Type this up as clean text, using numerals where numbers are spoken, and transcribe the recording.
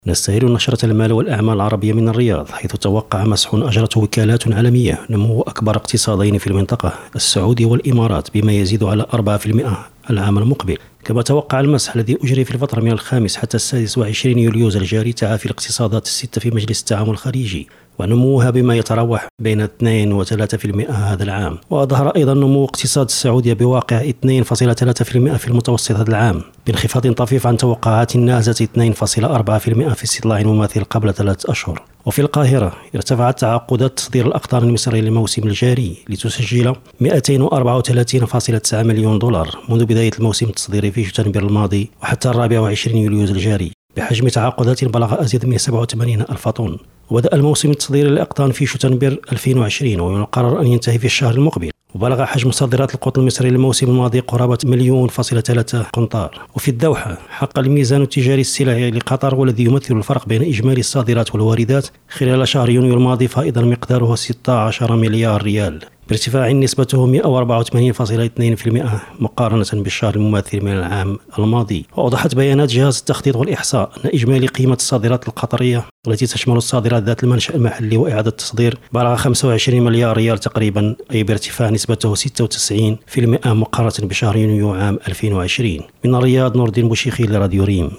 نستهل نشرة المال والأعمال العربية من الرياض، حيث توقع مسح أجرته وكالات عالمية نمو أكبر اقتصادين في المنطقة السعودية والإمارات بما يزيد على 4% العام المقبل. كما توقع المسح الذي أجري في الفترة من 5 حتى 26 يوليوز الجاري تعافي الاقتصادات الستة في مجلس التعاون الخليجي ونموها بما يتراوح بين 2 و 3% هذا العام. وأظهر أيضا نمو اقتصاد السعودية بواقع 2.3% في المتوسط هذا العام، بانخفاض طفيف عن توقعات نازلة 2.4% في استطلاع المماثل قبل 3 أشهر. وفي القاهرة ارتفعت تعاقدات تصدير الأقطار المصري للموسم الجاري لتسجل 234.9 مليون دولار منذ بداية الموسم التصديري في شتنبر الماضي وحتى 24 يوليوز الجاري، بحجم تعاقدات بلغ أزيد من 87 ألف طن. وبدأ الموسم التصديري للأقطان في شتنبر 2020 ويقرر أن ينتهي في الشهر المقبل. وبلغ حجم صادرات القطن المصري للموسم الماضي قرابة 1.3 مليون قنطار. وفي الدوحة حقق الميزان التجاري السلعي لقطر والذي يمثل الفرق بين إجمالي الصادرات والواردات خلال شهر يونيو الماضي فائضا مقداره 16 مليار ريال، بارتفاع نسبته 184.2% مقارنة بالشهر المماثل من العام الماضي. وأوضحت بيانات جهاز التخطيط والإحصاء أن إجمالي قيمة الصادرات القطرية التي تشمل الصادرات ذات المنشأ المحلي وإعادة التصدير بلغ 25 مليار ريال تقريبا، أي بارتفاع نسبته 96% مقارنة بشهر يونيو عام 2020. من الرياض، نور الدين بوشيخي لراديو ريم.